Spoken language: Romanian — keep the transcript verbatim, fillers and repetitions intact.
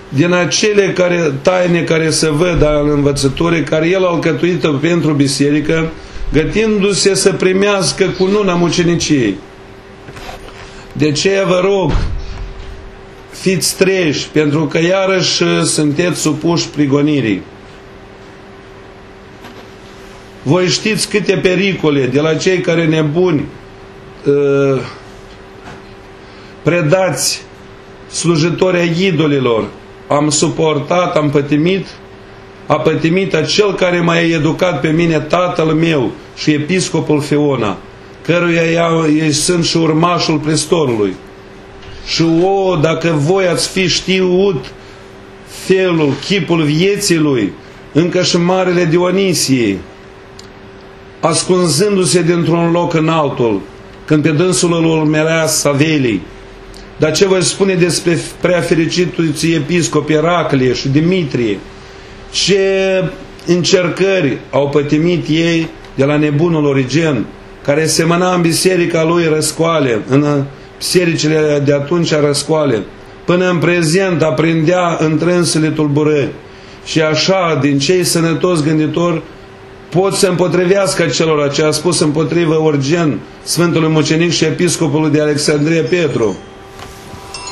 din acele care, taine care se văd al învățătorii, care el a alcătuit pentru biserică, gătindu-se să primească cununa muceniciei. De aceea vă rog, fiți treji, pentru că iarăși sunteți supuși prigonirii. Voi știți câte pericole de la cei care nebuni, uh, predați, slujitori ai idolilor, am suportat, am pătimit, a pătimit acel care m-a educat pe mine, tatăl meu și episcopul Fiona, căruia ei sunt și urmașul prestorului. Și o, dacă voi ați fi știut felul, chipul vieții lui, încă și Marele Dionisie, ascunzându-se dintr-un loc în altul, când pe dânsul îl urmărea Savelii. Dar ce voi spune despre prea fericitul episcop Eraclie și Dimitrie? Ce încercări au pătimit ei de la nebunul Origen, care semăna în biserica lui răscoale, în bisericile de atunci răscoale, până în prezent aprindea întrânsele tulburări. Și așa, din cei sănătoși gânditori, pot să împotrivească celor ce a spus împotrivă Origen, Sfântului Mucenic și Episcopului de Alexandria Petru.